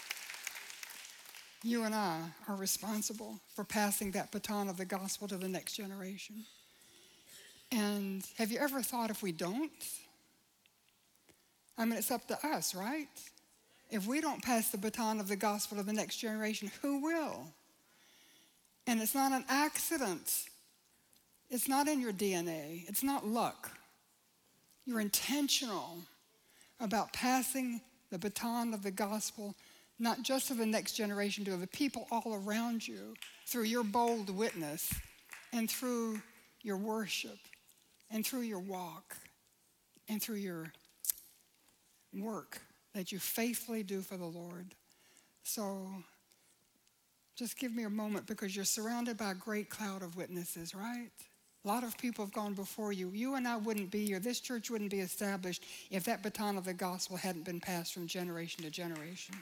you and I are responsible for passing that baton of the gospel to the next generation. And have you ever thought if we don't? I mean, it's up to us, right? If we don't pass the baton of the gospel to the next generation, who will? And it's not an accident. It's not in your D N A. It's not luck. You're intentional about passing the baton of the gospel, not just to the next generation, to the people all around you, through your bold witness and through your worship, and through your walk, and through your work that you faithfully do for the Lord. So just give me a moment, because you're surrounded by a great cloud of witnesses, right? A lot of people have gone before you. You and I wouldn't be here. This church wouldn't be established if that baton of the gospel hadn't been passed from generation to generation.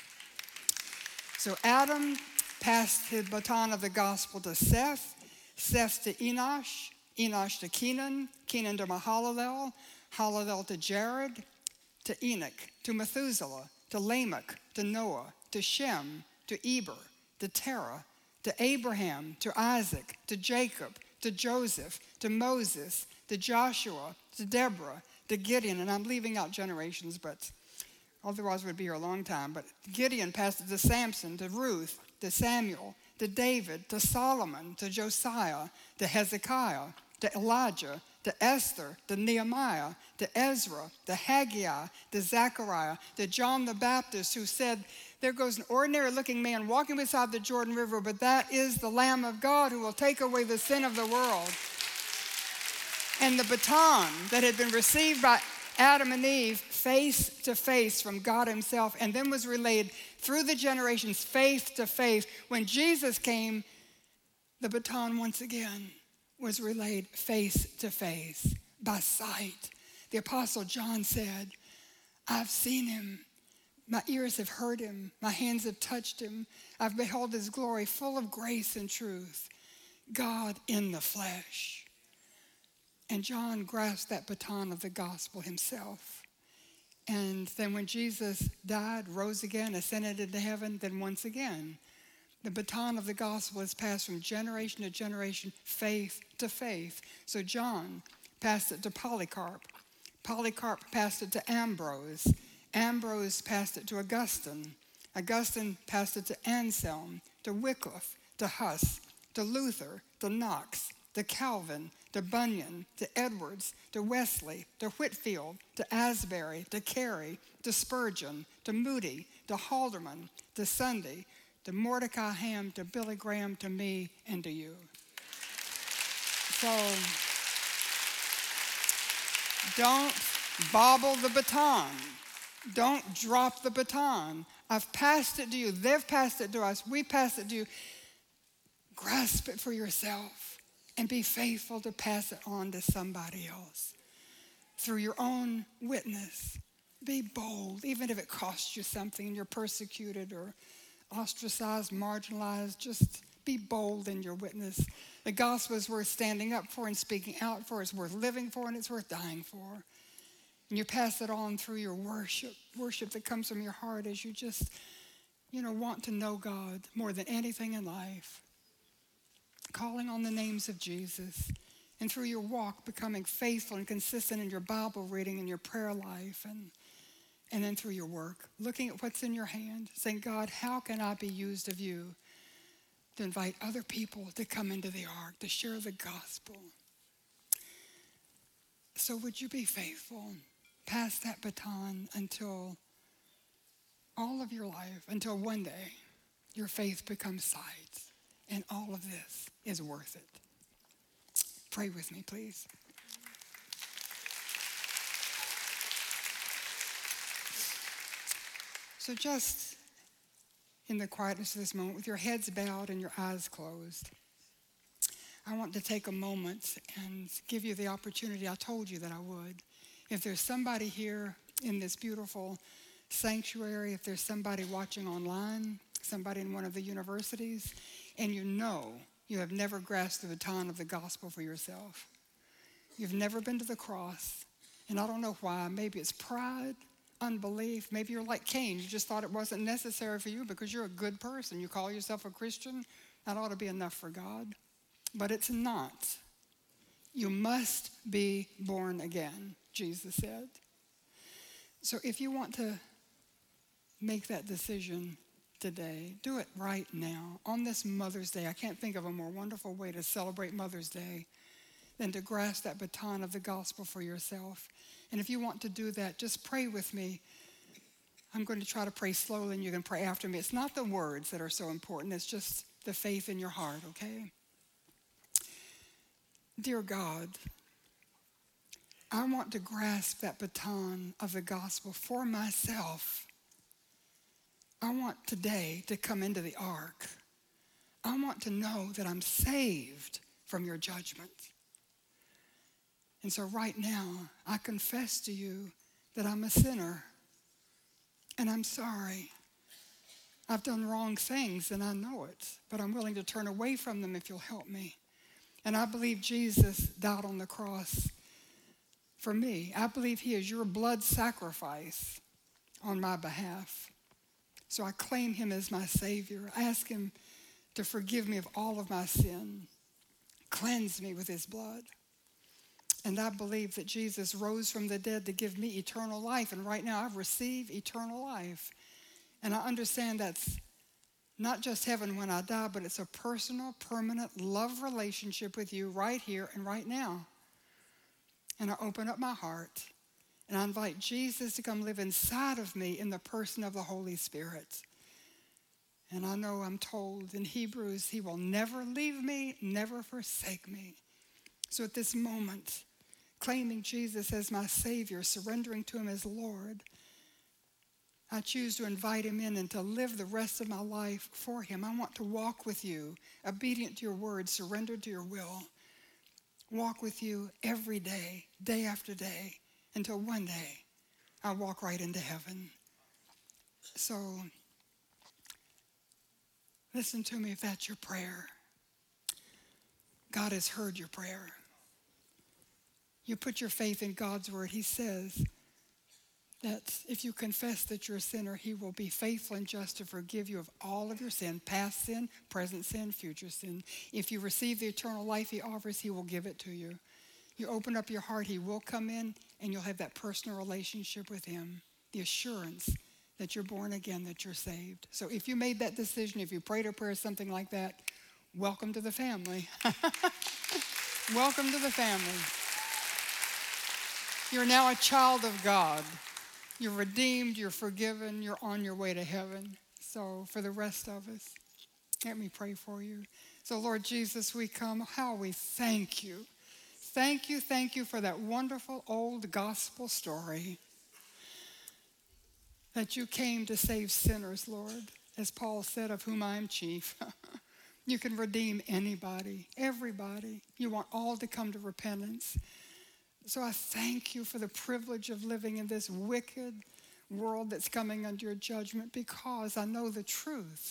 So Adam passed his baton of the gospel to Seth, Seth to Enosh, Enosh to Kenan, Kenan to Mahalalel, Halalel to Jared, to Enoch, to Methuselah, to Lamech, to Noah, to Shem, to Eber, to Terah, to Abraham, to Isaac, to Jacob, to Joseph, to Moses, to Joshua, to Deborah, to Gideon. And I'm leaving out generations, but otherwise we'd be here a long time. But Gideon passed it to Samson, to Ruth, to Samuel, to David, to Solomon, to Josiah, to Hezekiah, to Elijah, to Esther, to Nehemiah, to Ezra, to Haggai, to Zechariah, to John the Baptist, who said, there goes an ordinary looking man walking beside the Jordan River, but that is the Lamb of God who will take away the sin of the world. And the baton that had been received by Adam and Eve face to face from God himself, and then was relayed through the generations, faith to faith. When Jesus came, the baton once again was relayed face to face by sight. The Apostle John said, I've seen him. My ears have heard him. My hands have touched him. I've beheld his glory full of grace and truth. God in the flesh. And John grasped that baton of the gospel himself. And then when Jesus died, rose again, ascended into heaven, then once again, the baton of the gospel is passed from generation to generation, faith to faith. So John passed it to Polycarp. Polycarp passed it to Ambrose. Ambrose passed it to Augustine. Augustine passed it to Anselm, to Wycliffe, to Huss, to Luther, to Knox, to Calvin, to Bunyan, to Edwards, to Wesley, to Whitefield, to Asbury, to Carey, to Spurgeon, to Moody, to Haldeman, to Sunday, to Mordecai Ham, to Billy Graham, to me, and to you. So don't bobble the baton. Don't drop the baton. I've passed it to you. They've passed it to us. We passed it to you. Grasp it for yourself and be faithful to pass it on to somebody else through your own witness. Be bold, even if it costs you something and you're persecuted or ostracized, marginalized. Just be bold in your witness. The gospel is worth standing up for and speaking out for. It's worth living for, and it's worth dying for. And you pass it on through your worship, worship that comes from your heart as you just, you know, want to know God more than anything in life. Calling on the names of Jesus. And through your walk, becoming faithful and consistent in your Bible reading and your prayer life. And, and then through your work, looking at what's in your hand, saying, God, how can I be used of you to invite other people to come into the ark, to share the gospel? So would you be faithful? Pass that baton until all of your life, until one day your faith becomes sight, and all of this is worth it. Pray with me, please. So just in the quietness of this moment, with your heads bowed and your eyes closed, I want to take a moment and give you the opportunity I told you that I would. If there's somebody here in this beautiful sanctuary, if there's somebody watching online, somebody in one of the universities, and you know you have never grasped the baton of the gospel for yourself. You've never been to the cross, and I don't know why. Maybe it's pride, unbelief. Maybe you're like Cain. You just thought it wasn't necessary for you because you're a good person. You call yourself a Christian. That ought to be enough for God. But it's not. You must be born again, Jesus said. So if you want to make that decision today, do it right now. On this Mother's Day, I can't think of a more wonderful way to celebrate Mother's Day than to grasp that baton of the gospel for yourself. And if you want to do that, just pray with me. I'm going to try to pray slowly, and you can pray after me. It's not the words that are so important. It's just the faith in your heart, okay? Dear God, I want to grasp that baton of the gospel for myself. I want today to come into the ark. I want to know that I'm saved from your judgment. And so right now, I confess to you that I'm a sinner, and I'm sorry. I've done wrong things, and I know it, but I'm willing to turn away from them if you'll help me. And I believe Jesus died on the cross for me. I believe he is your blood sacrifice on my behalf. So I claim him as my Savior. I ask him to forgive me of all of my sin. Cleanse me with his blood. And I believe that Jesus rose from the dead to give me eternal life. And right now I've received eternal life. And I understand that's not just heaven when I die, but it's a personal, permanent love relationship with you right here and right now. And I open up my heart, and I invite Jesus to come live inside of me in the person of the Holy Spirit. And I know I'm told in Hebrews, he will never leave me, never forsake me. So at this moment, claiming Jesus as my Savior, surrendering to him as Lord, I choose to invite him in and to live the rest of my life for him. I want to walk with you, obedient to your word, surrendered to your will. Walk with you every day, day after day, until one day I walk right into heaven. So listen to me if that's your prayer. God has heard your prayer. You put your faith in God's word. He says that if you confess that you're a sinner, he will be faithful and just to forgive you of all of your sin, past sin, present sin, future sin. If you receive the eternal life he offers, he will give it to you. You open up your heart, he will come in, and you'll have that personal relationship with him, the assurance that you're born again, that you're saved. So if you made that decision, if you prayed a prayer, something like that, welcome to the family. Welcome to the family. You're now a child of God. You're redeemed, you're forgiven, you're on your way to heaven. So for the rest of us, let me pray for you. So Lord Jesus, we come, how we thank you. Thank you, thank you for that wonderful old gospel story that you came to save sinners, Lord, as Paul said, of whom I am chief. You can redeem anybody, everybody. You want all to come to repentance. So I thank you for the privilege of living in this wicked world that's coming under your judgment, because I know the truth.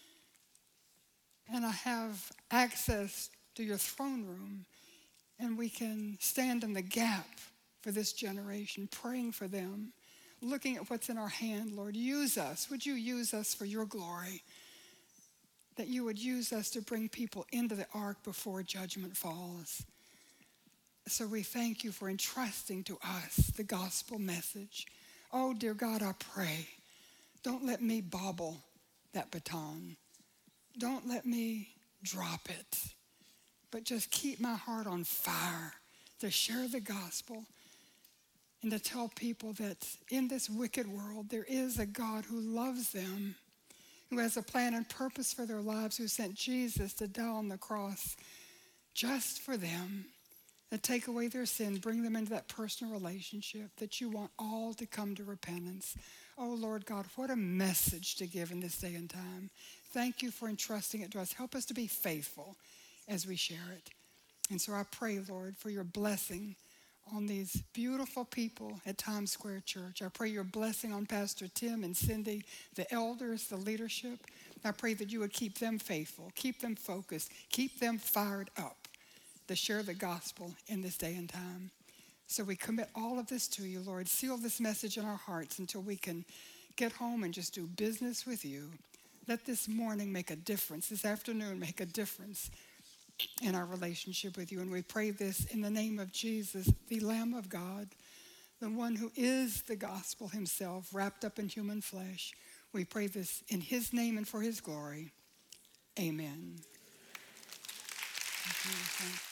And I have access to your throne room, and we can stand in the gap for this generation, praying for them, looking at what's in our hand. Lord, use us. Would you use us for your glory? That you would use us to bring people into the ark before judgment falls. So we thank you for entrusting to us the gospel message. Oh, dear God, I pray, don't let me bobble that baton. Don't let me drop it, but just keep my heart on fire to share the gospel and to tell people that in this wicked world, there is a God who loves them, who has a plan and purpose for their lives, who sent Jesus to die on the cross just for them, to take away their sin, bring them into that personal relationship, that you want all to come to repentance. Oh, Lord God, what a message to give in this day and time. Thank you for entrusting it to us. Help us to be faithful as we share it. And so I pray, Lord, for your blessing on these beautiful people at Times Square Church. I pray your blessing on Pastor Tim and Cindy, the elders, the leadership. I pray that you would keep them faithful, keep them focused, keep them fired up to share the gospel in this day and time. So we commit all of this to you, Lord. Seal this message in our hearts until we can get home and just do business with you. Let this morning make a difference, this afternoon make a difference in our relationship with you. And we pray this in the name of Jesus, the Lamb of God, the one who is the gospel himself, wrapped up in human flesh. We pray this in his name and for his glory. Amen. Thank you.